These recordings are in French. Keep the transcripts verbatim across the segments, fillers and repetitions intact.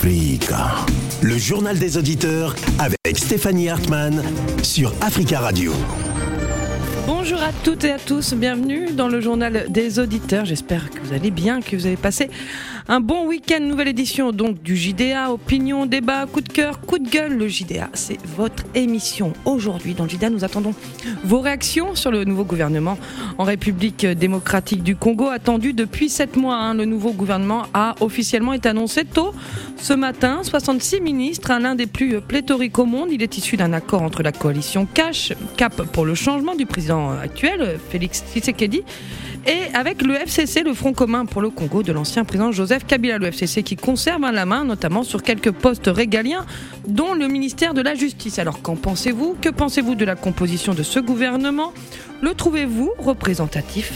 Africa. Le journal des auditeurs avec Stéphanie Hartmann sur Africa Radio. Bonjour à toutes et à tous, bienvenue dans le journal des auditeurs. J'espère que vous allez bien, que vous avez passé un bon week-end. Nouvelle édition donc du J D A, opinion, débat, coup de cœur, coup de gueule. Le J D A, c'est votre émission. Aujourd'hui, dans le J D A, nous attendons vos réactions sur le nouveau gouvernement en République démocratique du Congo, attendu depuis sept mois. Hein. Le nouveau gouvernement a officiellement été annoncé tôt ce matin. soixante-six ministres, un l'un des plus pléthoriques au monde. Il est issu d'un accord entre la coalition Cash, Cap pour le changement du président actuel, Félix Tshisekedi, et avec le F C C, le Front commun pour le Congo de l'ancien président Joseph Kabila. Le F C C qui conserve la main, notamment sur quelques postes régaliens, dont le ministère de la Justice. Alors qu'en pensez-vous ? Que pensez-vous de la composition de ce gouvernement ? Le trouvez-vous représentatif ?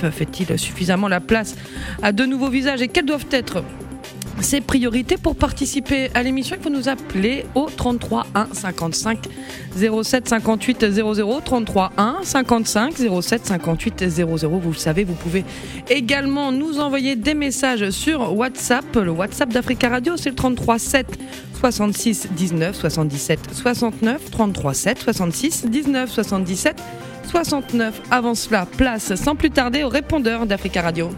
Fait-il suffisamment la place à de nouveaux visages ? Et quels doivent être ses priorités? Pour participer à l'émission, il faut nous appeler au trente-trois un cinquante-cinq zéro sept cinquante-huit zéro zéro, trente-trois un cinquante-cinq zéro sept cinquante-huit zéro zéro. Vous le savez, vous pouvez également nous envoyer des messages sur WhatsApp. Le WhatsApp d'Africa Radio, c'est le trente-trois sept soixante-six dix-neuf soixante-dix-sept soixante-neuf, trente-trois sept soixante-six dix-neuf soixante-dix-sept soixante-neuf. Avant cela, place sans plus tarder au répondeur d'Africa Radio.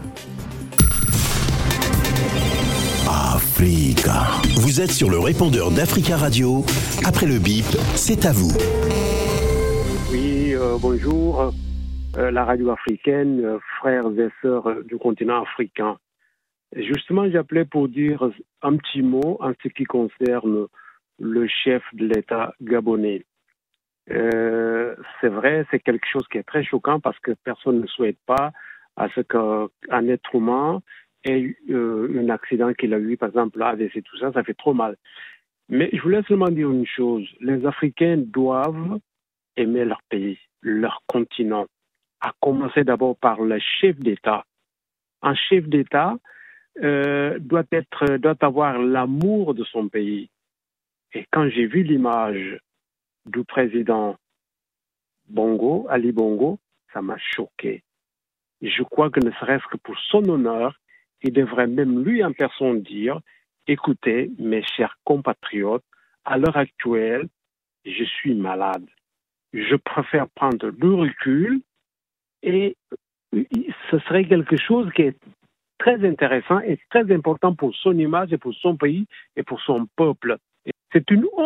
Africa. Vous êtes sur le répondeur d'Africa Radio. Après le bip, c'est à vous. Oui, euh, bonjour. Euh, la radio africaine, euh, frères et sœurs du continent africain. Justement, j'appelais pour dire un petit mot en ce qui concerne le chef de l'État gabonais. Euh, c'est vrai, c'est quelque chose qui est très choquant parce que personne ne souhaite pas à ce qu'un être humain et euh, un accident qu'il a eu, par exemple, A V C, tout ça, ça fait trop mal. Mais je voulais seulement dire une chose. Les Africains doivent aimer leur pays, leur continent, à commencer d'abord par le chef d'État. Un chef d'État euh, doit être, doit avoir l'amour de son pays. Et quand j'ai vu l'image du président Bongo, Ali Bongo, ça m'a choqué. Et je crois que ne serait-ce que pour son honneur, il devrait même lui en personne dire « Écoutez, mes chers compatriotes, à l'heure actuelle, je suis malade. Je préfère prendre du recul et ce serait quelque chose qui est très intéressant et très important pour son image et pour son pays et pour son peuple. Et c'est une honte. »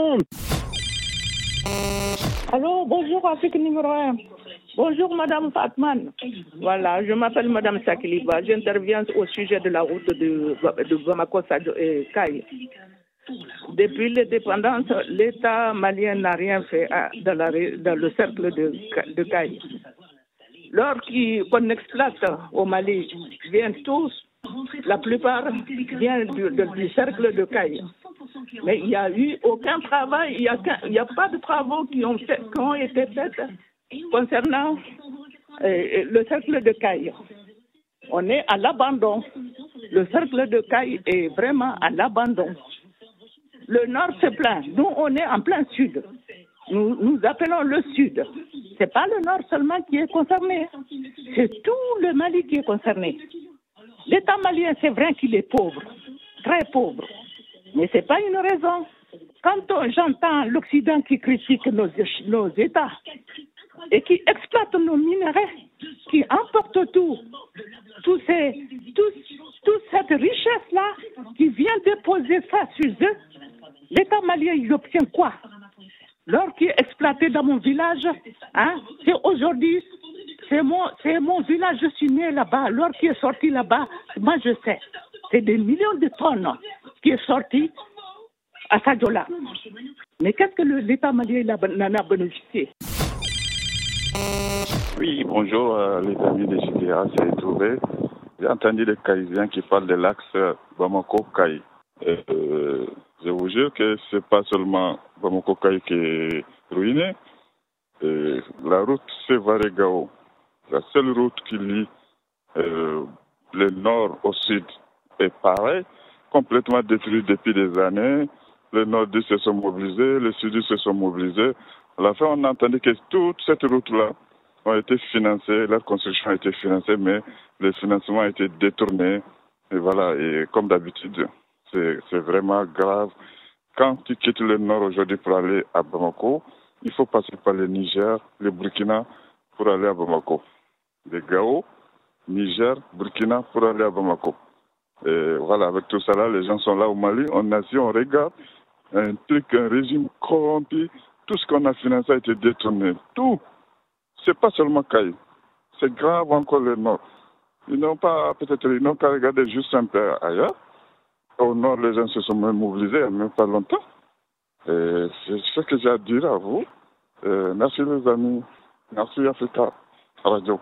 Allô, bonjour Afrique numéro un. Bonjour Madame Fatman. Voilà, je m'appelle Madame Sakiliba. J'interviens au sujet de la route de, de Bamako et Kaï. Depuis l'indépendance, l'État malien n'a rien fait dans, la, dans le cercle de, de Kaï. Lorsqu'on exploite au Mali, viennent tous, la plupart viennent du, de, du cercle de Kaï. Mais il n'y a eu aucun travail, il n'y a, a pas de travaux qui ont, fait, qui ont été faits concernant euh, le cercle de Kaï. On est à l'abandon. Le cercle de Kaï est vraiment à l'abandon. Le nord se plaint. Nous, on est en plein sud. Nous, nous appelons le sud. Ce n'est pas le nord seulement qui est concerné. C'est tout le Mali qui est concerné. L'État malien, c'est vrai qu'il est pauvre, très pauvre. Mais ce n'est pas une raison. Quand on, j'entends l'Occident qui critique nos, nos États et qui exploite nos minerais, qui emporte tout, tout ces, tout, toute cette richesse-là, qui vient déposer ça sur eux, l'État malien, il obtient quoi? L'or qui est exploité dans mon village, hein, c'est aujourd'hui, c'est mon, c'est mon village, je suis né là-bas, l'or qui est sorti là-bas, moi je sais, c'est des millions de tonnes qui est sorti à Sadiola. Mais qu'est-ce que le, l'État malien en a bénéficié? Oui, bonjour euh, les amis de J D A, c'est Touré. J'ai entendu des Caïsiens qui parlent de l'axe Bamako-Kaï. Euh, je vous jure que ce n'est pas seulement Bamako-Kaï qui est ruiné. Et la route, c'est Varégao. La seule route qui lie euh, le nord au sud est pareil, complètement détruite depuis des années. Les nordistes se sont mobilisés, les sudistes se sont mobilisés. À la fin, on a entendu que toute cette route-là a été financée, la construction a été financée, mais le financement a été détourné. Et voilà, et comme d'habitude, c'est, c'est vraiment grave. quand tu quittes le nord aujourd'hui pour aller à Bamako, il faut passer par le Niger, le Burkina pour aller à Bamako. Le Gao, Niger, Burkina pour aller à Bamako. Et voilà, avec tout ça là, les gens sont là au Mali, on assis, on regarde un truc, un régime corrompu, tout ce qu'on a financé a été détourné. Tout. C'est pas seulement Kaï. C'est grave encore le nord. Ils n'ont pas, peut-être, ils n'ont qu'à regarder juste un peu ailleurs. Au nord, les gens se sont même mobilisés il n'y a même pas longtemps. Et c'est ce que j'ai à dire à vous. Et merci les amis. Merci Africa Radio.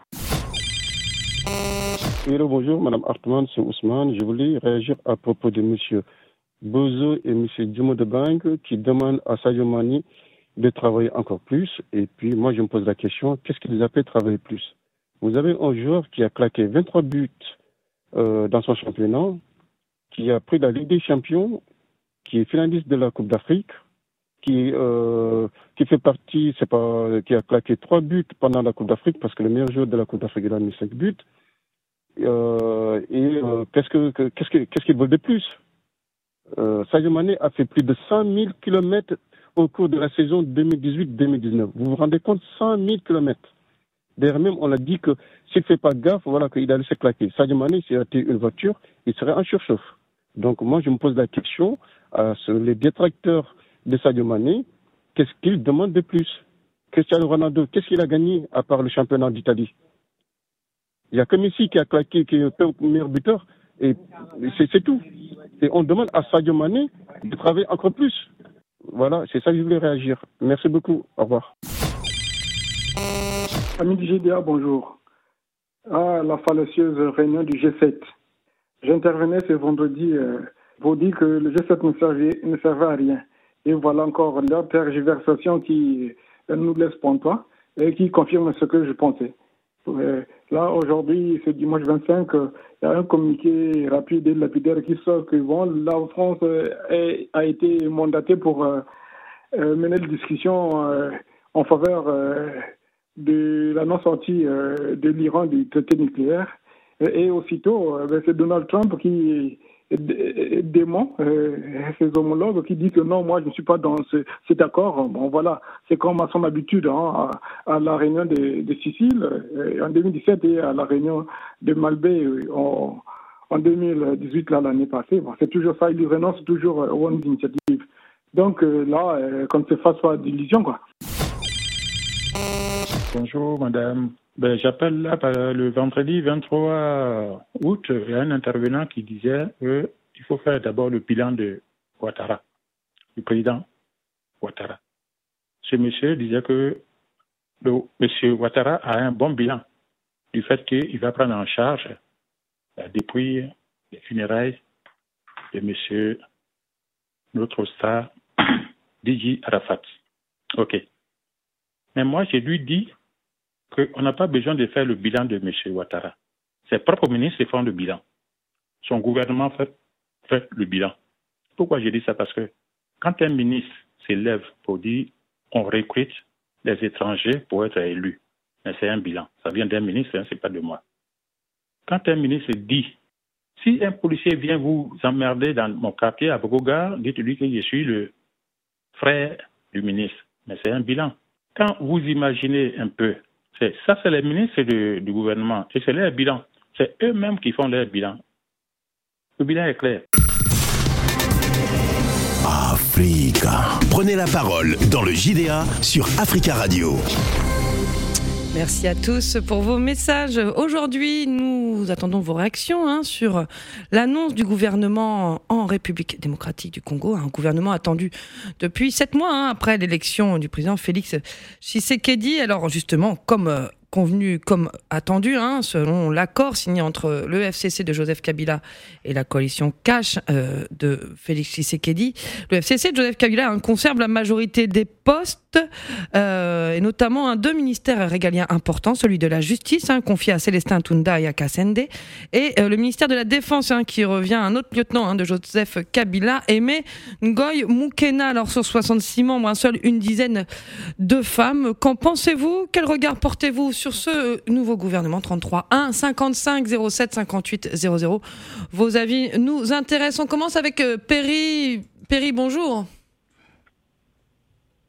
Hello, bonjour, Madame Hartmann, c'est Ousmane. Je voulais réagir à propos de M. Bozo et M. Djumo de Bang qui demandent à Sadio Mané de travailler encore plus. Et puis, moi, je me pose la question, qu'est-ce qui les a fait travailler plus? Vous avez un joueur qui a claqué vingt-trois buts euh, dans son championnat, qui a pris la Ligue des Champions, qui est finaliste de la Coupe d'Afrique, qui, euh, qui fait partie, c'est pas, qui a claqué trois buts pendant la Coupe d'Afrique, parce que le meilleur joueur de la Coupe d'Afrique, il a mis cinq buts. Euh, et euh, qu'est-ce que, qu'est-ce que, qu'est-ce qu'il veut de plus? euh, Sadio Mané a fait plus de cent mille kilomètres au cours de la saison deux mille dix-huit deux mille dix-neuf. Vous vous rendez compte, cent mille kilomètres. D'ailleurs même, on a dit que s'il ne fait pas gaffe, voilà, qu'il allait se claquer. Sadio Mané, s'il a été une voiture, il serait en surchauffe. Donc moi, je me pose la question à ce, les détracteurs de Sadio Mané, qu'est-ce qu'ils demandent de plus? Cristiano Ronaldo, qu'est-ce qu'il a gagné à part le championnat d'Italie? Il n'y a que Messi qui a claqué, qui est le meilleur buteur, et c'est, c'est tout. Et on demande à Sadio Mané de travailler encore plus. Voilà, c'est ça que je voulais réagir. Merci beaucoup. Au revoir. Amis du G D A, bonjour. Ah, la fallacieuse réunion du G sept. J'intervenais ce vendredi euh, pour dire que le G sept ne servait, ne servait à rien. Et voilà encore leur tergiversation qui euh, nous laisse pantois et qui confirme ce que je pensais. Euh, là, aujourd'hui, ce dimanche vingt-cinq, euh, il y a un communiqué rapide et lapidaire qui sort que bon, la France euh, est, a été mandatée pour euh, euh, mener des discussions euh, en faveur euh, de la non-sortie euh, de l'Iran du traité nucléaire. Et, et aussitôt, euh, c'est Donald Trump qui dément euh, ses homologues, qui dit que non, moi je ne suis pas dans ce, cet accord. Bon voilà, c'est comme à son habitude hein, à, à la réunion de, de Sicile euh, en deux mille dix-sept et à la réunion de Malbé euh, en, en deux mille dix-huit là, l'année passée. Bon, c'est toujours ça, il renonce toujours aux initiatives. Donc euh, là, euh, qu'on ne se fasse pas d'illusions, quoi. Bonjour madame. Ben, j'appelle là le vendredi vingt-trois août, il y a un intervenant qui disait qu'il faut faire d'abord le bilan de Ouattara, du président Ouattara. Ce monsieur disait que le monsieur Ouattara a un bon bilan du fait qu'il va prendre en charge la dépouille des funérailles de monsieur, notre star, Didier Arafat. Ok. Mais moi, je lui dis qu'on n'a pas besoin de faire le bilan de M. Ouattara. Ses propres ministres font le bilan. Son gouvernement fait, fait le bilan. Pourquoi je dis ça? Parce que quand un ministre s'élève pour dire on recrute les étrangers pour être élus, mais c'est un bilan. Ça vient d'un ministre, hein, c'est pas de moi. Quand un ministre dit si un policier vient vous emmerder dans mon quartier à Bogoga, dites-lui que je suis le frère du ministre. Mais c'est un bilan. Quand vous imaginez un peu, c'est, ça c'est les ministres de, du gouvernement et c'est leur bilan. C'est eux-mêmes qui font leur bilan. Le bilan est clair. Africa. Prenez la parole dans le J D A sur Africa Radio. Merci à tous pour vos messages. Aujourd'hui, nous attendons vos réactions hein, sur l'annonce du gouvernement en République démocratique du Congo, un gouvernement attendu depuis sept mois hein, après l'élection du président Félix Tshisekedi. Alors justement, comme euh, convenu, comme attendu, hein, selon l'accord signé entre le F C C de Joseph Kabila et la coalition Cash euh, de Félix Tshisekedi, le F C C de Joseph Kabila hein, conserve la majorité des postes euh, et notamment hein, deux ministères régaliens importants, celui de la justice hein, confié à Célestin Tunda et à Kassende et euh, le ministère de la défense hein, qui revient à un autre lieutenant hein, de Joseph Kabila, Aimé Ngoy Moukena. Alors sur soixante-six membres, un seul une dizaine de femmes. Qu'en pensez-vous? Quel regard portez-vous sur ce nouveau gouvernement? Trente-trois un cinquante-cinq zéro sept cinquante-huit zéro zéro. Vos avis nous intéressent. On commence avec euh, Perry. Perry, bonjour.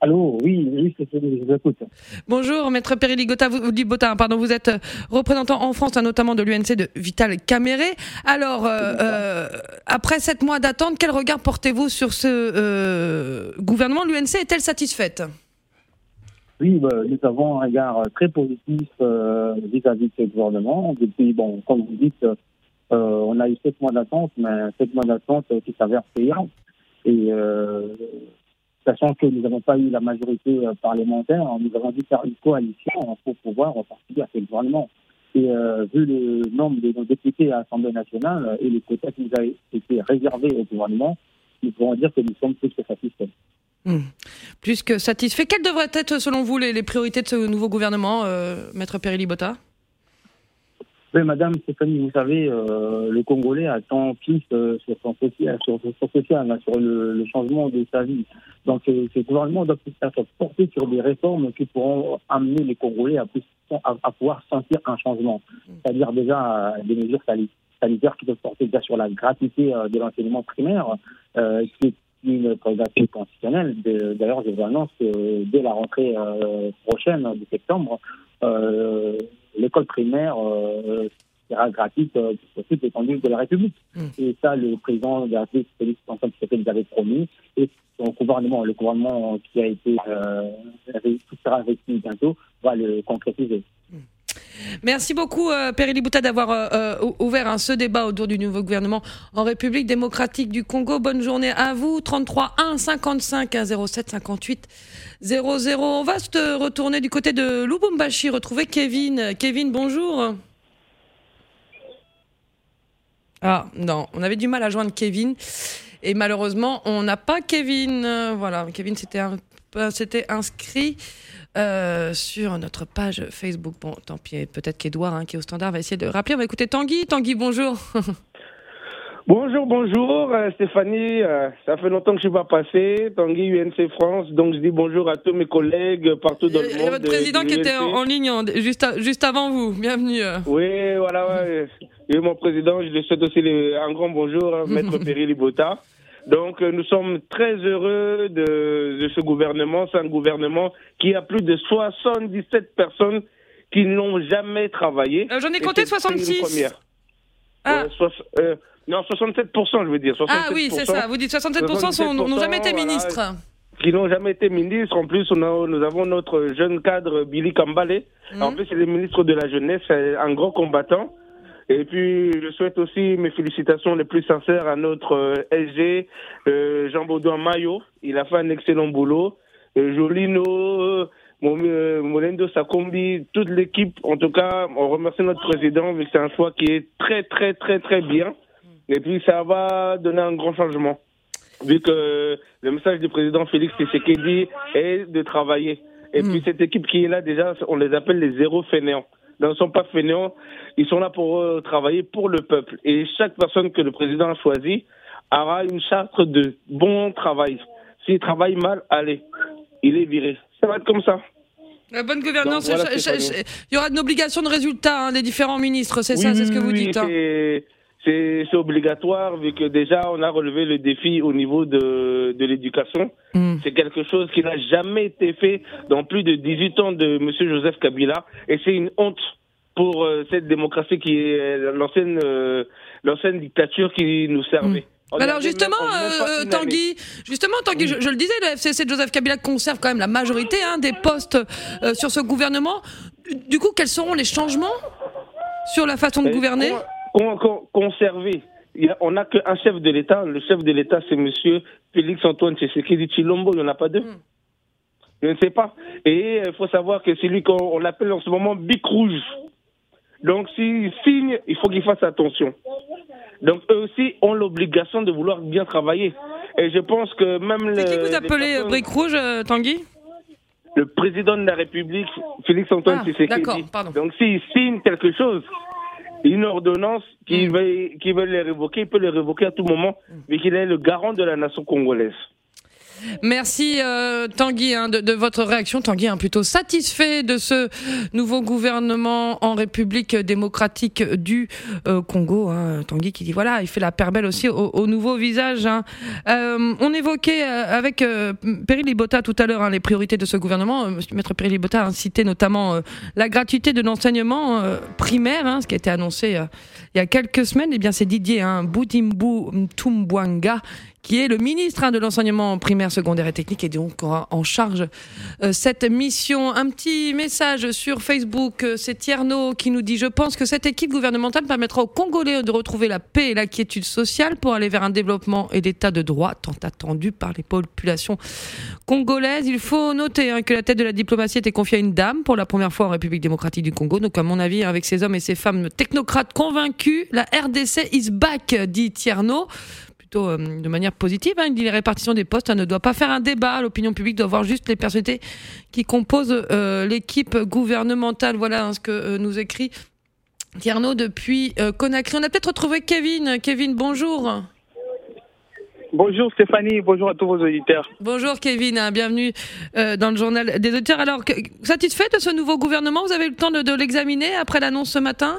Allô, oui, oui, c'est, je vous écoute. Bonjour, maître Perry Ligota, vous, Ligota, pardon, vous êtes représentant en France, notamment de l'U N C de Vital Caméré. Alors, euh, euh, après sept mois d'attente, quel regard portez-vous sur ce euh, gouvernement? L'U N C est-elle satisfaite? Oui, bah, nous avons un regard très positif euh, vis-à-vis de ce gouvernement. Depuis, bon, comme vous dites, euh, on a eu sept mois d'attente, mais sept mois d'attente euh, qui s'avère payant. Et euh, sachant que nous n'avons pas eu la majorité euh, parlementaire, nous avons dû faire une coalition pour pouvoir participer à ce gouvernement. Et euh, vu le nombre de nos députés à l'Assemblée nationale et les quotas qui nous ont été réservés au gouvernement, nous pouvons dire que nous sommes plus que satisfaits. Mmh. Plus que satisfaits. Quelles devraient être, selon vous, les, les priorités de ce nouveau gouvernement, euh, maître Perry Ligota? Oui, Madame Stéphanie, vous savez, euh, le Congolais attend plus euh, sur son social, sur, sur, social, hein, sur le, le changement de sa vie. Donc, euh, ce gouvernement doit être porté sur des réformes qui pourront amener les Congolais à, plus, à, à pouvoir sentir un changement. C'est-à-dire déjà euh, des mesures sanitaires qui peuvent porter déjà sur la gratuité euh, de l'enseignement primaire, euh, qui est une prérogative constitutionnelle. D'ailleurs, je vous annonce que dès la rentrée euh, prochaine de septembre, euh, l'école primaire euh, sera gratuite euh, sur toute l'étendue de la République. Mmh. Et ça, le président de la République, Félix Antoine Tshisekedi, nous avait promis. Et son gouvernement, le gouvernement qui a été euh, qui sera investi bientôt, va le concrétiser. Mmh. Merci beaucoup, euh, Perry Ligota, d'avoir euh, ouvert hein, ce débat autour du nouveau gouvernement en République démocratique du Congo. Bonne journée à vous. trente-trois un cinquante-cinq zéro sept cinquante-huit zéro zéro. On va se retourner du côté de Lubumbashi, retrouver Kevin. Kevin, bonjour. Ah non, on avait du mal à joindre Kevin. Et malheureusement, on n'a pas Kevin. Voilà, Kevin s'était, un, s'était inscrit euh, sur notre page Facebook. Bon, tant pis, peut-être qu'Edouard, hein, qui est au standard, va essayer de rappeler. On va écouter Tanguy. Tanguy, bonjour. Bonjour, bonjour, euh, Stéphanie. Euh, ça fait longtemps que je ne suis pas passé. Tanguy, U N C France. Donc, je dis bonjour à tous mes collègues partout dans le monde. Et votre président de, qui était en, en ligne en, juste, à, juste avant vous. Bienvenue. Oui, voilà. Ouais. Et mon président, je lui souhaite aussi les, un grand bonjour, hein, maître Perry Ligota. Donc, euh, nous sommes très heureux de, de ce gouvernement. C'est un gouvernement qui a plus de soixante-dix-sept personnes qui n'ont jamais travaillé. Euh, J'en ai compté soixante-six. Ah. Euh, soix, euh, non, soixante-sept pour cent, je veux dire. soixante-sept pour cent. Ah oui, c'est ça. Vous dites soixante-sept pour cent, soixante-sept pour cent n'ont jamais été voilà, ministres. Qui n'ont jamais été ministres. En plus, on a, nous avons notre jeune cadre, Billy Kambale. Mmh. En plus, c'est le ministre de la Jeunesse, un grand combattant. Et puis, je souhaite aussi mes félicitations les plus sincères à notre euh, S G, euh, Jean-Baudouin Mayo. Il a fait un excellent boulot. Euh, Jolino, euh, Molendo Sakombi, toute l'équipe. En tout cas, on remercie notre président, vu que c'est un choix qui est très, très, très, très bien. Et puis, ça va donner un grand changement. Vu que le message du président Félix Tshisekedi est de travailler. Et mmh. puis, cette équipe qui est là, déjà, on les appelle les zéro fainéants. Ils ne sont pas fainéants, ils sont là pour euh, travailler pour le peuple. Et chaque personne que le président a choisie aura une charte de bon travail. S'il travaille mal, allez, il est viré. Ça va être comme ça. La bonne gouvernance, donc, voilà, il y aura une obligation de résultat hein, des différents ministres, c'est oui, ça, c'est ce que vous oui, dites. Hein. C'est, c'est, c'est obligatoire, vu que déjà on a relevé le défi au niveau de, de l'éducation. Mm. C'est quelque chose qui n'a jamais été fait dans plus de dix-huit ans de M. Joseph Kabila. Et c'est une honte pour euh, cette démocratie qui est l'ancienne, euh, l'ancienne dictature qui nous servait. Mm. On Alors justement, euh, Tanguy, justement, Tanguy, oui. je, je le disais, le F C C de Joseph Kabila conserve quand même la majorité hein, des postes euh, sur ce gouvernement. Du coup, quels seront les changements sur la façon de Et gouverner con, con, Conserver. Il y a, on n'a qu'un chef de l'État. Le chef de l'État, c'est M. Félix Antoine Tshisekedi Tshilombo. Il n'y en a pas deux. Mm. Je ne sais pas. Et il faut savoir que c'est lui qu'on on l'appelle en ce moment Bic Rouge. Donc, s'il signe, il faut qu'il fasse attention. Donc, eux aussi ont l'obligation de vouloir bien travailler. Et je pense que même... C'est le, qui vous appelez personnes... Brique Rouge, euh, Tanguy ? Le président de la République, Félix Antoine ah, Tshisekedi. D'accord, pardon. Donc, s'il signe quelque chose, une ordonnance qui, mmh. veut, qui veut le révoquer, il peut le révoquer à tout moment, mais qu'il est le garant de la nation congolaise. Merci euh, Tanguy hein, de, de votre réaction. Tanguy, hein, plutôt satisfait de ce nouveau gouvernement en République démocratique du euh, Congo. Hein. Tanguy qui dit voilà, il fait la paire belle aussi au, au nouveau visage. Hein. Euh, on évoquait euh, avec euh, Perry Libota tout à l'heure hein, les priorités de ce gouvernement. Euh, Maître Perry Libota a cité notamment euh, la gratuité de l'enseignement euh, primaire, hein, ce qui a été annoncé euh, il y a quelques semaines. Eh bien, c'est Didier hein, Boudimbu Mtumbwanga qui est le ministre hein, de l'enseignement primaire, secondaire et technique, et donc aura en charge euh, cette mission. Un petit message sur Facebook, euh, c'est Tierno qui nous dit « Je pense que cette équipe gouvernementale permettra aux Congolais de retrouver la paix et la quiétude sociale pour aller vers un développement et l'état de droit tant attendu par les populations congolaises. » Il faut noter hein, que la tête de la diplomatie était confiée à une dame pour la première fois en République démocratique du Congo. Donc à mon avis, avec ces hommes et ces femmes technocrates convaincus, la R D C is back, dit Tierno. De manière positive, hein. Il dit les répartitions des postes hein, ne doit pas faire un débat. L'opinion publique doit voir juste les personnalités qui composent euh, l'équipe gouvernementale. Voilà hein, ce que euh, nous écrit Tierno depuis euh, Conakry. On a peut-être retrouvé Kevin. Kevin, bonjour. Bonjour Stéphanie, bonjour à tous vos auditeurs. Bonjour Kevin, hein, bienvenue euh, dans le journal des auditeurs. Alors, que, satisfait de ce nouveau gouvernement? Vous avez eu le temps de, de l'examiner après l'annonce ce matin?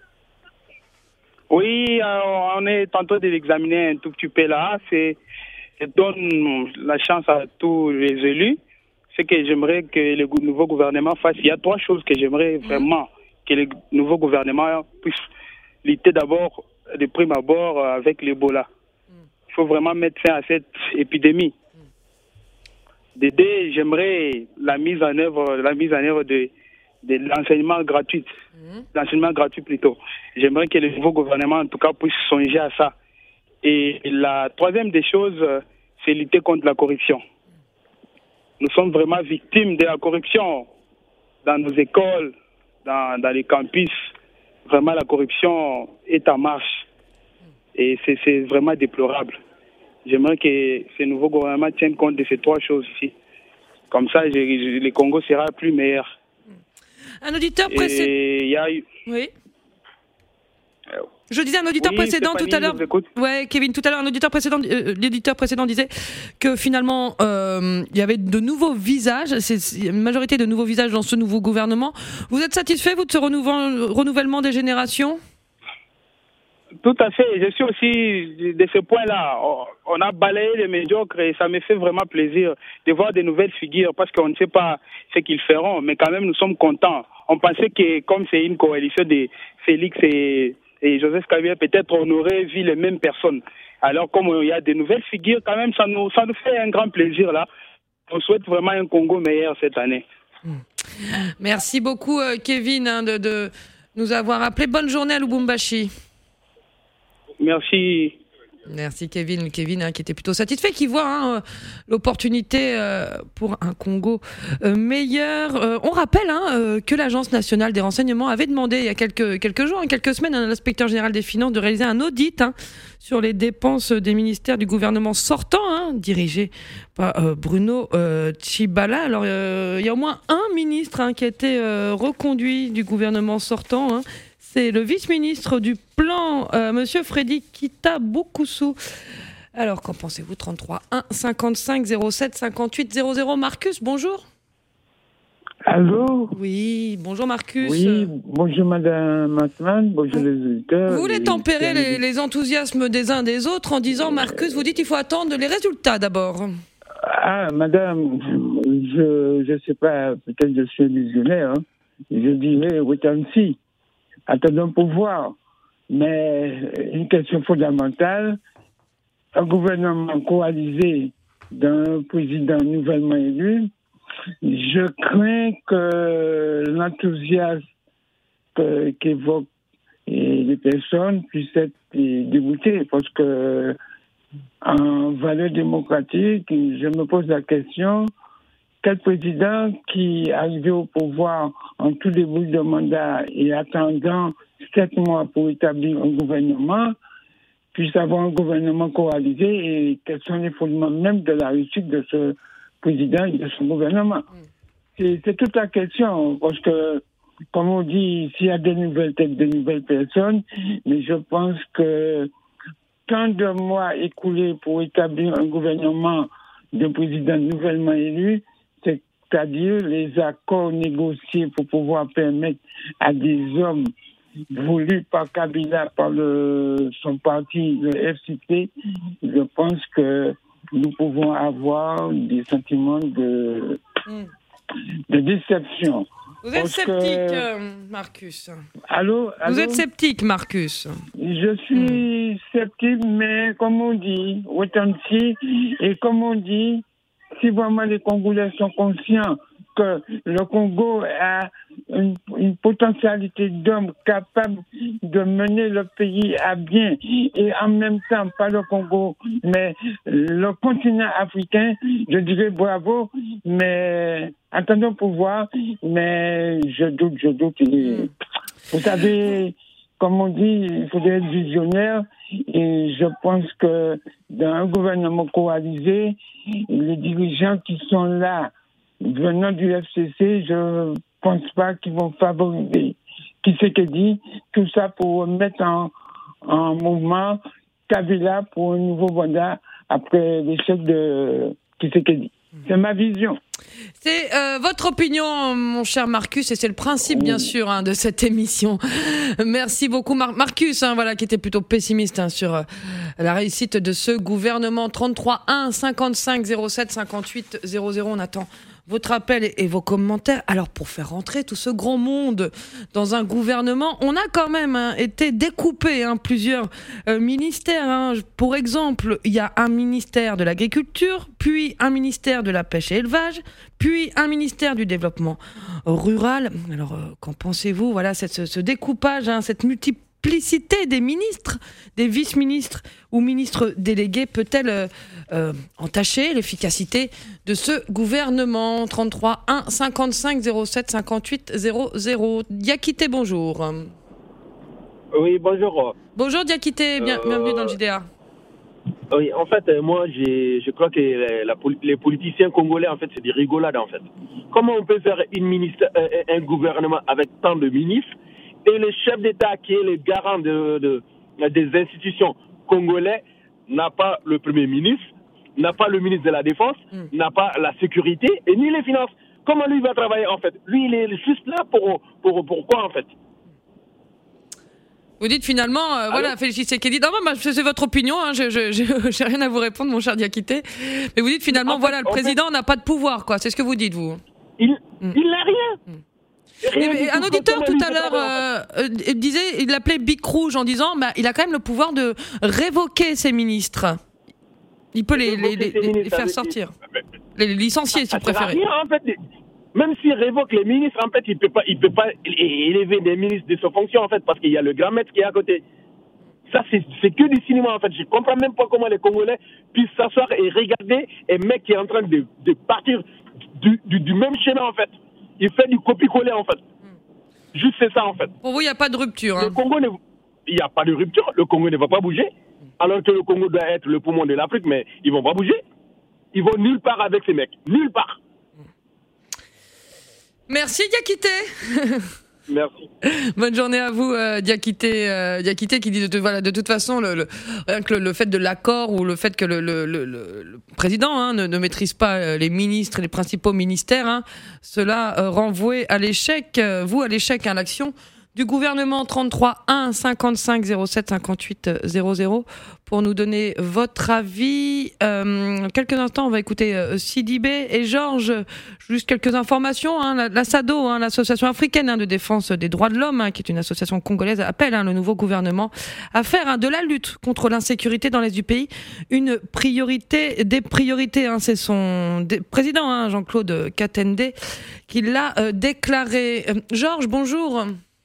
Oui, euh, on est tantôt de l'examiner un tout petit peu là. C'est, je donne la chance à tous les élus. Ce que j'aimerais que le nouveau gouvernement fasse, il y a trois choses que j'aimerais vraiment que le nouveau gouvernement puisse lutter d'abord, de prime abord, avec l'Ebola. Il faut vraiment mettre fin à cette épidémie. De deux, j'aimerais la mise en œuvre, la mise en œuvre de de l'enseignement gratuit, mmh. l'enseignement gratuit plutôt. J'aimerais que le nouveau gouvernement, en tout cas, puisse songer à ça. Et la troisième des choses, c'est lutter contre la corruption. Nous sommes vraiment victimes de la corruption dans nos écoles, dans, dans les campus. Vraiment, la corruption est en marche. Et c'est, c'est vraiment déplorable. J'aimerais que ce nouveau gouvernement tienne compte de ces trois choses ici. Comme ça, je, je, le Congo sera plus meilleur. Un auditeur précédent. A... Oui. Je disais un auditeur oui, précédent Stéphanie, tout à l'heure. Ouais, Kevin, tout à l'heure, un auditeur précédent, euh, l'éditeur précédent disait que finalement, euh, il y avait de nouveaux visages, c'est une majorité de nouveaux visages dans ce nouveau gouvernement. Vous êtes satisfait, vous, de ce renouvellement des générations? Tout à fait. Je suis aussi de ce point-là. On a balayé les médiocres et ça me fait vraiment plaisir de voir de nouvelles figures parce qu'on ne sait pas ce qu'ils feront. Mais quand même, nous sommes contents. On pensait que comme c'est une coalition de Félix et, et Joseph Kabila, peut-être on aurait vu les mêmes personnes. Alors comme il y a de nouvelles figures, quand même, ça nous, ça nous fait un grand plaisir là. On souhaite vraiment un Congo meilleur cette année. Merci beaucoup, Kevin, hein, de, de nous avoir appelé. Bonne journée à Lubumbashi. Merci. Merci Kevin, Kevin hein, qui était plutôt satisfait, qui voit hein, l'opportunité euh, pour un Congo euh, meilleur. Euh, on rappelle hein, euh, que l'Agence nationale des renseignements avait demandé il y a quelques, quelques jours, hein, quelques semaines, à l'inspecteur général des finances de réaliser un audit hein, sur les dépenses des ministères du gouvernement sortant, hein, dirigé par euh, Bruno euh, Tshibala. Alors euh, il y a au moins un ministre hein, qui a été euh, reconduit du gouvernement sortant. Hein. C'est le vice-ministre du plan, euh, Monsieur Freddy Kita-Boukoussou. Alors, qu'en pensez-vous? Trente-trois un cinquante-cinq zéro sept cinquante-huit zéro zéro. Marcus, bonjour. Allô? Oui, bonjour Marcus. Oui, bonjour Madame Matman, bonjour les auditeurs. Vous voulez tempérer les, les enthousiasmes des uns des autres en disant, Marcus, vous dites qu'il faut attendre les résultats d'abord. Ah, Madame, je ne sais pas, peut-être je suis visionnaire, hein. Je dirais, wait and see. Attendons pour voir. Mais une question fondamentale, un gouvernement coalisé d'un président nouvellement élu, je crains que l'enthousiasme qu'évoquent les personnes puisse être dégoûté parce que en valeur démocratique, je me pose la question, quel président qui arrivé au pouvoir en tout début de mandat et attendant sept mois pour établir un gouvernement, puisse avoir un gouvernement coalisé et quels sont les fondements même de la réussite de ce président et de son gouvernement. C'est, c'est toute la question, parce que, comme on dit, s'il y a de nouvelles têtes, de nouvelles personnes, mais je pense que tant de mois écoulés pour établir un gouvernement d'un président nouvellement élu, c'est-à-dire les accords négociés pour pouvoir permettre à des hommes voulus par Kabila, par le, son parti, le F C T, je pense que nous pouvons avoir des sentiments de, mm. de déception. Vous êtes sceptique, que... Marcus. Allô, allô Vous êtes sceptique, Marcus. Je suis mmh. sceptique, mais comme on dit, authentique, et comme on dit, si vraiment les Congolais sont conscients que le Congo a une, une potentialité d'hommes capables de mener le pays à bien, et en même temps, pas le Congo, mais le continent africain, je dirais bravo, mais attendons pour voir, mais je doute, je doute. Et, vous savez, comme on dit, il faudrait être visionnaire, et je pense que dans un gouvernement coalisé, les dirigeants qui sont là, venant du F C C, je ne pense pas qu'ils vont favoriser qui c'est qui dit tout ça pour mettre en, en mouvement Kabila pour un nouveau mandat après l'échec de qui c'est qui dit. C'est ma vision. C'est euh, votre opinion, mon cher Marcus, et c'est le principe, bien sûr, hein, de cette émission. Merci beaucoup, Mar- Marcus, hein, voilà, qui était plutôt pessimiste hein, sur euh, la réussite de ce gouvernement. trente-trois un cinquante-cinq zéro sept cinquante-huit zéro zéro, on attend votre appel et, et vos commentaires. Alors, pour faire rentrer tout ce grand monde dans un gouvernement, on a quand même hein, été découpé hein, plusieurs euh, ministères. Hein. Pour exemple, il y a un ministère de l'agriculture, puis un ministère de la pêche et élevage, puis un ministère du développement rural. Alors, euh, qu'en pensez-vous ? Voilà, cette, ce, ce découpage, hein, cette multiplicité des ministres, des vice-ministres ou ministres délégués peut-elle euh, euh, entacher l'efficacité de ce gouvernement ? Trente-trois un cinquante-cinq zéro sept cinquante-huit zéro zéro. Diakité, bonjour. Oui, bonjour. Bonjour Diakité, bien, euh... bienvenue dans le J D A. Oui, en fait, moi, j'ai, je crois que la, la, les politiciens congolais, en fait, c'est des rigolades, en fait. Comment on peut faire une ministre, un gouvernement avec tant de ministres et le chef d'État, qui est le garant de, de, des institutions congolais, n'a pas le Premier ministre, n'a pas le ministre de la Défense, mm. n'a pas la sécurité et ni les finances. Comment lui va travailler, en fait ? Lui, il est juste là pour, pour, pour quoi, en fait ? Vous dites finalement, euh, voilà, Félix Tshisekedi. Non, non, c'est votre opinion. Hein, je, je, je, j'ai rien à vous répondre, mon cher Diakité. Mais vous dites finalement, en voilà, fait, le président fait, n'a pas de pouvoir, quoi. C'est ce que vous dites, vous. Il, mm. il n'a rien. Mm. rien et, un auditeur tout à l'heure euh, euh, disait, il l'appelait Bic Rouge en disant, bah, il a quand même le pouvoir de révoquer ses ministres. Il peut les, les, les, les, les faire sortir, les licencier, si vous préférez. Rien, en fait. Même s'il révoque les ministres, en fait, il ne peut pas, il peut pas élever des ministres de sa fonction, en fait, parce qu'il y a le grand maître qui est à côté. Ça, c'est, c'est que du cinéma, en fait. Je ne comprends même pas comment les Congolais puissent s'asseoir et regarder un mec qui est en train de, de partir du, du, du même schéma, en fait. Il fait du copier-coller, en fait. Juste c'est ça, en fait. Pour vous, il n'y a pas de rupture. Hein. Le Congo, ne... il n'y a pas de rupture. Le Congo ne va pas bouger. Alors que le Congo doit être le poumon de l'Afrique, mais ils ne vont pas bouger. Ils vont nulle part avec ces mecs. Nulle part. Merci Diakité. Merci. Bonne journée à vous, euh, Diakité, euh, Diakité qui dit de, de, voilà, de toute façon, le, le, rien que le, le fait de l'accord ou le fait que le, le, le, le président hein, ne, ne maîtrise pas les ministres et les principaux ministères, hein, cela euh, renvoie à l'échec, euh, vous à l'échec, à hein, l'action du gouvernement. Trente-trois un cinquante-cinq zéro sept cinquante-huit zéro zéro pour nous donner votre avis. Euh, quelques instants, on va écouter euh, Sidibé et Georges. Juste quelques informations. Hein, la, la SADO, hein, l'association africaine hein, de défense des droits de l'homme, hein, qui est une association congolaise, appelle hein, le nouveau gouvernement à faire hein, de la lutte contre l'insécurité dans l'est du pays une priorité des priorités. Hein, c'est son dé- président, hein, Jean-Claude Katende, qui l'a euh, déclaré. Euh, Georges, bonjour.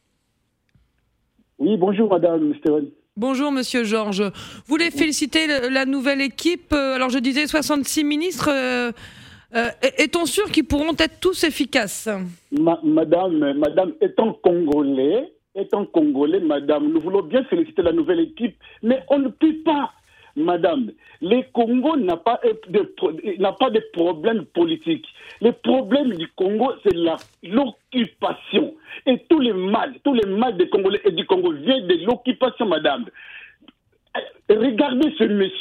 Oui, bonjour Madame Stéphane. Bonjour Monsieur Georges. Vous voulez féliciter la nouvelle équipe. Alors je disais soixante-six ministres. Euh, euh, est-on sûr qu'ils pourront être tous efficaces ? Ma, Madame, Madame, étant congolais, étant congolais, Madame, nous voulons bien féliciter la nouvelle équipe, mais on ne peut pas. Madame, le Congo n'a pas de, n'a pas de problème politique. Le problème du Congo, c'est la, l'occupation. Et tous les mal, tous les mal des Congolais et du Congo viennent de l'occupation, madame. Regardez ce monsieur.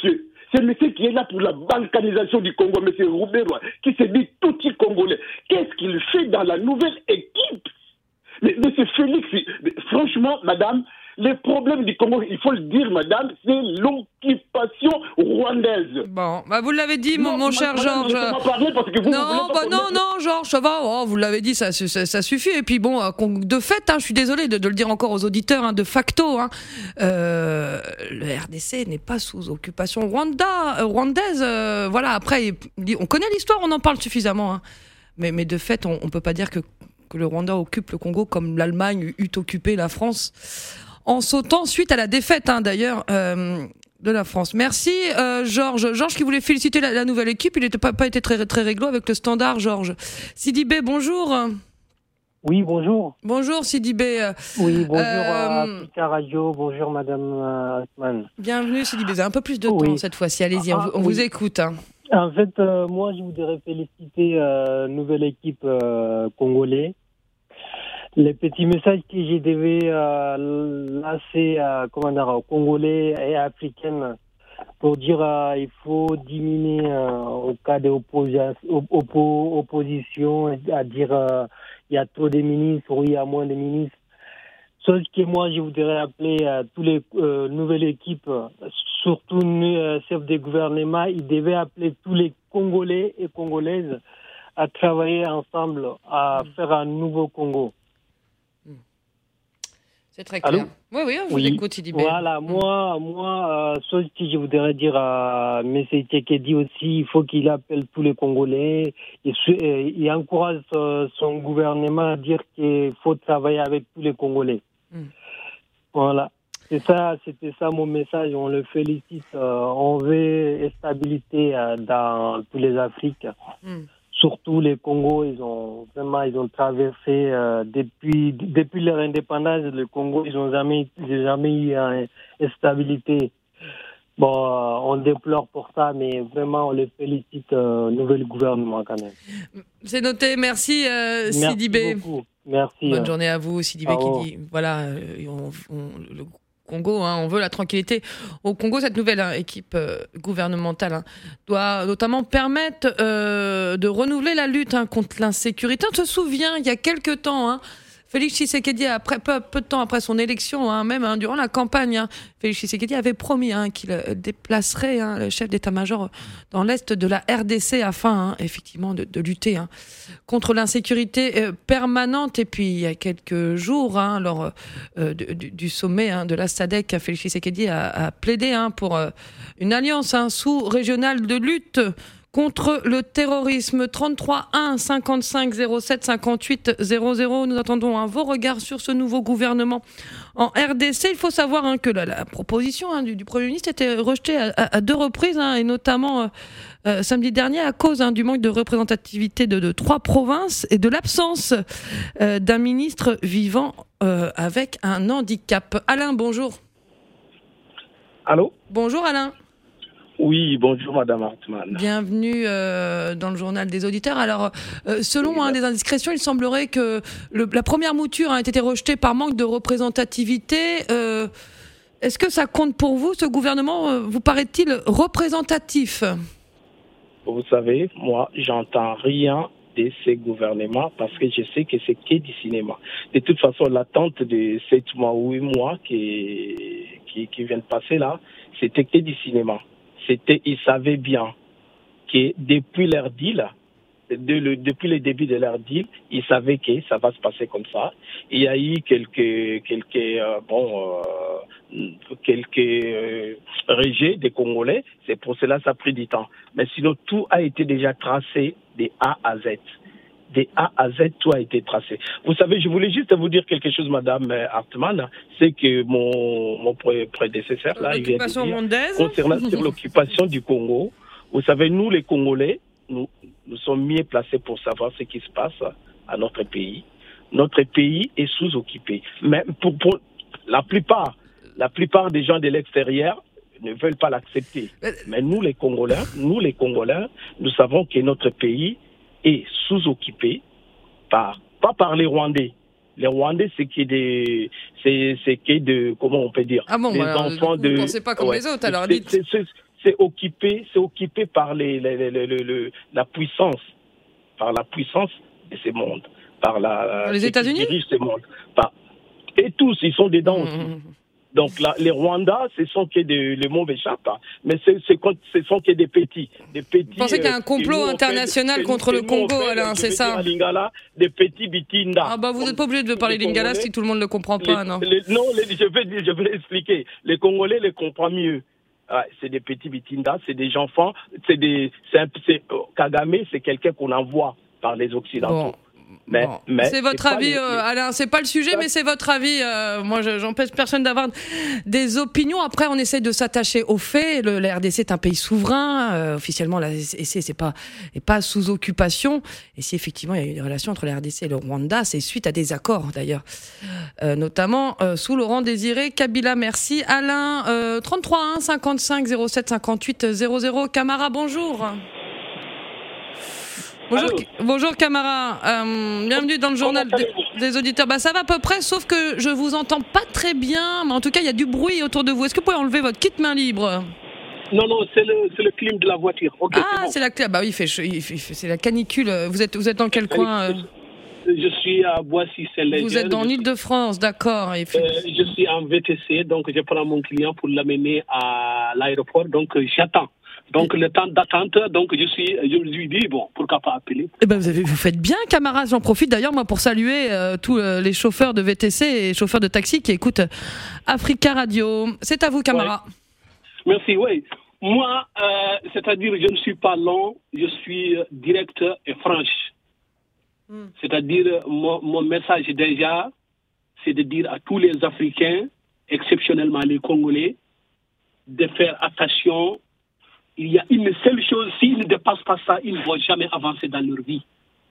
C'est le monsieur qui est là pour la balkanisation du Congo, M. Roubaix, qui se dit tout petit Congolais. Qu'est-ce qu'il fait dans la nouvelle équipe? Mais M. Félix, franchement, madame, les problèmes du Congo, il faut le dire, madame, c'est l'occupation rwandaise. Bon, bah vous l'avez dit, non, mon, mon cher Georges. Vous non, bah non, non, Georges, ça va. Oh, vous l'avez dit, ça, ça, ça suffit. Et puis bon, de fait, hein, je suis désolé de, de le dire encore aux auditeurs, hein, de facto, hein, euh, le R D C n'est pas sous occupation Rwanda, euh, rwandaise. Euh, voilà. Après, on connaît l'histoire, on en parle suffisamment. Hein. Mais, mais de fait, on, on peut pas dire que, que le Rwanda occupe le Congo comme l'Allemagne eut occupé la France. En sautant suite à la défaite, hein, d'ailleurs, euh, de la France. Merci, euh, Georges. Georges qui voulait féliciter la, la nouvelle équipe. Il n'était pas, pas été très, très réglo avec le Standard, Georges. Sidibé, bonjour. Oui, bonjour. Bonjour, Sidibé. Oui, bonjour euh, à Pika Radio. Bonjour, Madame Hartmann. Bienvenue, Sidibé. Vous avez un peu plus de oui. temps cette fois-ci. Allez-y, ah, on, on oui. vous écoute. Hein. En fait, euh, moi, je voudrais féliciter euh, nouvelle équipe euh, congolaise. Les petits messages que je devais euh, lancer euh, comment dire, aux Congolais et Africains pour dire euh, il faut diminuer euh, au cas d'opposition, oppo, opposition à dire euh, il y a trop de ministres ou il y a moins de ministres. Sauf que moi, je voudrais appeler euh, tous les euh, nouvelles équipes, surtout euh, chefs de gouvernement, ils devaient appeler tous les Congolais et Congolaises à travailler ensemble, à faire un nouveau Congo. C'est très clair. Allô oui, oui, je oui. vous écoute, Sidibé. Voilà, mmh. moi, moi, euh, ce que je voudrais dire à M. Tshisekedi aussi, il faut qu'il appelle tous les Congolais, et il encourage son gouvernement à dire qu'il faut travailler avec tous les Congolais. Mmh. Voilà. C'est ça, c'était ça mon message. On le félicite. Euh, on veut stabilité euh, dans tous les Afriques. Mmh. Surtout les Congos, ils ont vraiment ils ont traversé euh, depuis depuis leur indépendance. Le Congo, ils ont jamais jamais eu une euh, stabilité. Bon, euh, on déplore pour ça, mais vraiment on les félicite euh, nouvel gouvernement quand même. C'est noté. Merci, euh, Merci Sidibé. Beaucoup. Merci. Bonne euh. journée à vous, Sidibé, qui dit voilà, euh, on, on, le Congo, hein, on veut la tranquillité au Congo. Cette nouvelle hein, équipe euh, gouvernementale hein, doit notamment permettre euh, de renouveler la lutte hein, contre l'insécurité. On se souvient, il y a quelques temps, hein, Félix Tshisekedi, après, peu, peu de temps après son élection, hein, même hein, durant la campagne, hein, Félix Tshisekedi avait promis hein, qu'il déplacerait hein, le chef d'état-major dans l'est de la R D C afin hein, effectivement de, de lutter hein, contre l'insécurité euh, permanente. Et puis il y a quelques jours, hein, lors euh, du, du sommet hein, de la S A D C, Félix Tshisekedi a, a plaidé hein, pour euh, une alliance hein, sous-régionale de lutte contre le terrorisme. Trente-trois un cinquante-cinq zéro sept cinquante-huit zéro zéro. Nous attendons hein, vos regards sur ce nouveau gouvernement en R D C. Il faut savoir hein, que la, la proposition hein, du, du Premier ministre était rejetée à, à, à deux reprises, hein, et notamment euh, euh, samedi dernier à cause hein, du manque de représentativité de, de trois provinces et de l'absence euh, d'un ministre vivant euh, avec un handicap. Alain, bonjour. Allô ? Bonjour Alain. Oui, bonjour Madame Hartmann. Bienvenue euh, dans le journal des auditeurs. Alors, euh, selon oui, hein, des indiscrétions, il semblerait que le, la première mouture a été rejetée par manque de représentativité. Euh, est-ce que ça compte pour vous, ce gouvernement euh, vous paraît-il représentatif ? Vous savez, moi, j'entends rien de ces gouvernements parce que je sais que c'est que du cinéma. De toute façon, l'attente de sept mois ou huit mois qui, qui, qui vient de passer là, c'était que du cinéma. C'était, ils savaient bien que depuis leur deal, de le, depuis le début de leur deal, ils savaient que ça va se passer comme ça. Il y a eu quelques, quelques, euh, bon, euh, quelques euh, rejets des Congolais. C'est pour cela que ça a pris du temps. Mais sinon, tout a été déjà tracé de A à Z. De A à Z, tout a été tracé. Vous savez, je voulais juste vous dire quelque chose, Madame Hartmann, c'est que mon, mon prédécesseur, là, il vient de dire, concernant sur l'occupation du Congo, vous savez, nous, les Congolais, nous, nous sommes mieux placés pour savoir ce qui se passe à notre pays. Notre pays est sous-occupé. Mais pour, pour la plupart, la plupart des gens de l'extérieur ne veulent pas l'accepter. Mais nous, les Congolais, nous, les Congolais, nous savons que notre pays est sous-occupé par, pas par les Rwandais. Les Rwandais, c'est qui des, c'est, c'est qui de, comment on peut dire, ah bon, des alors, enfants vous de. Vous pensez pas comme ouais, les autres, alors c'est, dites. c'est, c'est, c'est occupé, c'est occupé par les, les, les, les, les, la puissance, par la puissance de ce monde, par la les États-Unis, qui dirigent ce monde, par, et tous, ils sont dedans mmh. aussi. Donc là, les Rwandais, ce sont que des les mauvais chats, mais c'est, c'est, ce sont que des petits, des petits. Vous pensez qu'il y a un complot international fait, contre le Congo, Alain, c'est ça? Lingala, des petits bitinda. Ah bah vous n'êtes pas obligé de parler lingala si tout le monde ne le comprend pas, les, non les, Non, les, je vais, je vais l'expliquer. Les Congolais les comprennent mieux. Ouais, c'est des petits bitinda, c'est des enfants, c'est des, c'est, un, c'est Kagame, c'est quelqu'un qu'on envoie par les Occidentaux. Bon. Mais, bon. mais c'est votre c'est avis, le... euh, Alain. C'est pas le sujet, mais c'est votre avis. Euh, moi, je, j'empêche personne d'avoir des opinions. Après, on essaie de s'attacher aux faits. Le, la R D C est un pays souverain. Euh, officiellement, la R D C c'est pas est pas sous occupation. Et si effectivement il y a eu des relations entre la R D C et le Rwanda, c'est suite à des accords d'ailleurs, euh, notamment euh, sous Laurent Désiré Kabila. Merci, Alain. Euh, trente-trois un cinquante-cinq zéro sept cinquante-huit zéro zéro. Camara, bonjour. Bonjour, bonjour Camara, euh, bienvenue dans le journal des, des auditeurs. Bah ça va à peu près, sauf que je vous entends pas très bien, mais en tout cas il y a du bruit autour de vous. Est-ce que vous pouvez enlever votre kit main libre? Non, non, c'est le, c'est le clim de la voiture. Okay, ah, c'est, bon. c'est la clim. Bah oui, il fait, il fait, c'est la canicule. Vous êtes, vous êtes dans quel coin euh... Je suis à Boissy-Saint-Léger. Vous êtes dans l'Île-de-France, d'accord. Fait... Euh, je suis en V T C, donc je prends mon client pour l'amener à l'aéroport, donc j'attends. Donc le temps d'attente, donc je suis, je me suis dit bon, pourquoi pas appeler. Eh ben vous avez, vous faites bien, Camara. J'en profite d'ailleurs moi pour saluer euh, tous euh, les chauffeurs de V T C et chauffeurs de taxi qui écoutent Africa Radio. C'est à vous, Camara. Ouais. Merci. Oui, moi, euh, c'est-à-dire je ne suis pas long, je suis direct et franche. Hmm. C'est-à-dire mon, mon message déjà, c'est de dire à tous les Africains, exceptionnellement les Congolais, de faire attention. Il y a une seule chose, s'ils ne dépassent pas ça, ils ne vont jamais avancer dans leur vie.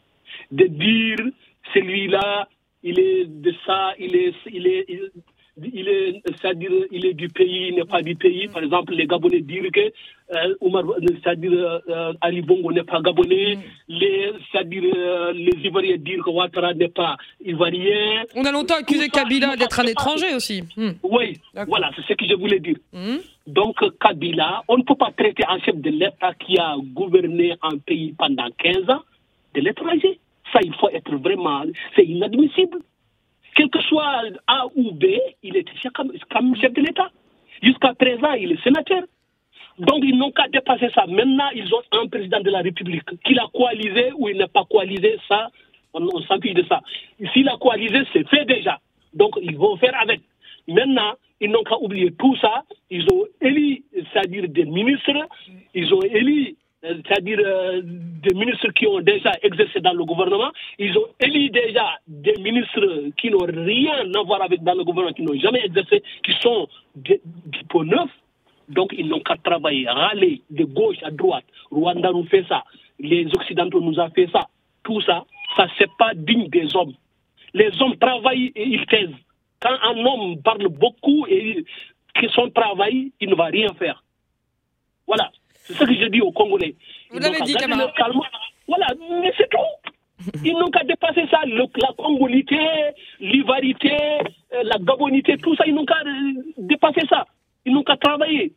De dire, celui-là, il est de ça, il est, il est, il, il est, c'est-à-dire, il est du pays, il n'est pas du pays. Par exemple, les Gabonais disent que euh, Oumar, c'est-à-dire, euh, Ali Bongo n'est pas Gabonais. Les, c'est-à-dire, euh, les Ivoiriens disent que Ouattara n'est pas Ivoirien. On a longtemps accusé Kabila d'être un étranger aussi. Hmm. Oui, D'accord. Voilà, c'est ce que je voulais dire. Hmm. Donc, Kabila, on ne peut pas traiter un chef de l'État qui a gouverné un pays pendant quinze ans de l'étranger. Ça, il faut être vraiment... C'est inadmissible. Quel que soit A ou B, il était comme, comme chef de l'État. Jusqu'à présent, il est sénateur. Donc, ils n'ont qu'à dépasser ça. Maintenant, ils ont un président de la République. Qu'il a coalisé ou il n'a pas coalisé, ça, on, on s'en fiche de ça. S'il a coalisé, c'est fait déjà. Donc, ils vont faire avec. Maintenant, ils n'ont qu'à oublier tout ça. Ils ont élu, c'est-à-dire des ministres. Ils ont élu, c'est-à-dire euh, des ministres qui ont déjà exercé dans le gouvernement. Ils ont élu déjà des ministres qui n'ont rien à voir avec dans le gouvernement, qui n'ont jamais exercé, qui sont des, des peaux neufs. Donc, ils n'ont qu'à travailler, râler de gauche à droite. Rwanda nous fait ça. Les Occidentaux nous ont fait ça. Tout ça, ça, c'est pas digne des hommes. Les hommes travaillent et ils taisent. Quand un homme parle beaucoup et que son travail, il ne va rien faire. Voilà. C'est ce que je dis aux Congolais. Vous l'avez dit, Camara. Voilà, mais c'est tout. Ils n'ont qu'à dépasser ça. Le, la congolité, l'ivarité, la gabonité, tout ça, ils n'ont qu'à dépasser ça. Ils n'ont qu'à travailler.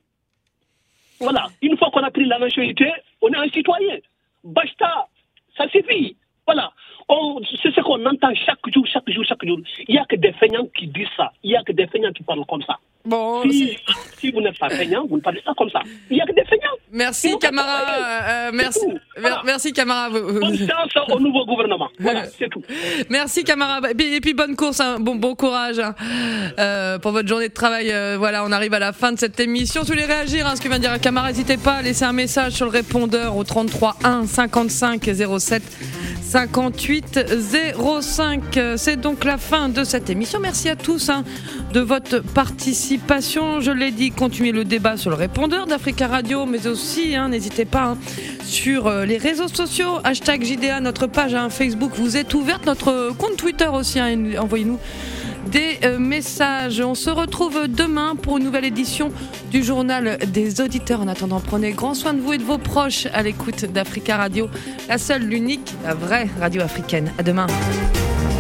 Voilà. Une fois qu'on a pris la nationalité, on est un citoyen. Basta. Ça suffit. Voilà. On, c'est ce qu'on entend chaque jour, chaque jour, chaque jour. Il n'y a que des feignants qui disent ça. Il n'y a que des feignants qui parlent comme ça. Bon, si, si vous n'êtes pas feignant, vous ne parlez pas comme ça. Il n'y a que des feignants. Merci, Camara. Euh, merci, voilà. Merci, Camara. Bonne chance au nouveau gouvernement. Voilà, c'est tout. Merci, Camara. Et puis, et puis bonne course, hein. bon, bon courage hein. euh, pour votre journée de travail. Euh, voilà, on arrive à la fin de cette émission. Si vous voulez réagir à hein, ce que vient de dire Camara, n'hésitez pas à laisser un message sur le répondeur au trente-trois un cinquante-cinq zéro sept cinquante-huit zéro cinq. C'est donc la fin de cette émission. Merci à tous hein, de votre participation. Je l'ai dit, continuez le débat sur le répondeur d'Africa Radio, mais aussi, hein, n'hésitez pas, hein, sur euh, les réseaux sociaux, hashtag J D A, notre page hein, Facebook, vous êtes ouverte, notre compte Twitter aussi, hein, envoyez-nous des euh, messages. On se retrouve demain pour une nouvelle édition du journal des auditeurs. En attendant, prenez grand soin de vous et de vos proches à l'écoute d'Africa Radio, la seule, l'unique, la vraie radio africaine. À demain.